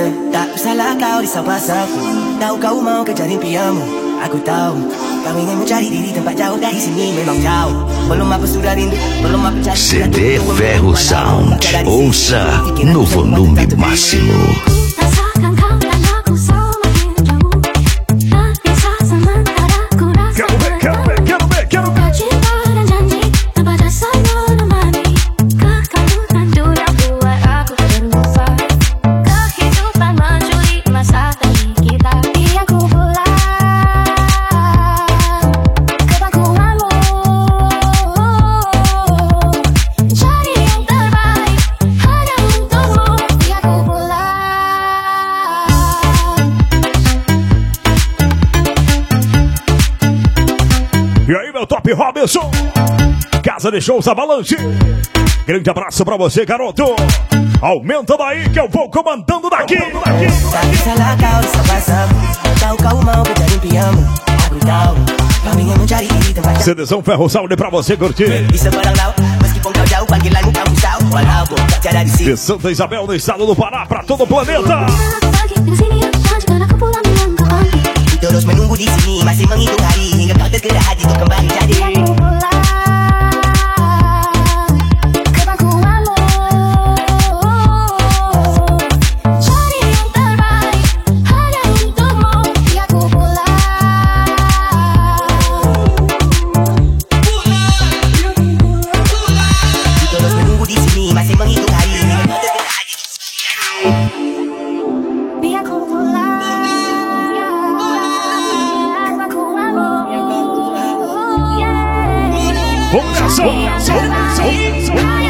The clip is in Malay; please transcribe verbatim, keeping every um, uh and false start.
Tak salah kau risau pasalku. Tahu kau mau kejar impianmu. Aku tahu kau ingin mencari diri tempat jauh dari sini. Memang jauh. Belum apa sudah rindu. Belum apa cari. C D Ferro Sound. Ouça no volume máximo. Quero ver, quero ver, quero ver, quero ver. E aí, meu top Robinson, Casa de Shows Avalanche. Grande abraço pra você, garoto. Aumenta daí que eu vou comandando daqui. CDzão Ferro Sound pra você curtir. De Santa Isabel, no estado do Pará, pra todo o planeta. Terus menunggu di sini, masih menghitung hari hingga kau tergerak hati untuk kembali jadi. Terus menunggu di sini, masih menghitung hari hingga kau tergerak hati untuk biar ku pulang. Vamos nessa! Vamos nessa!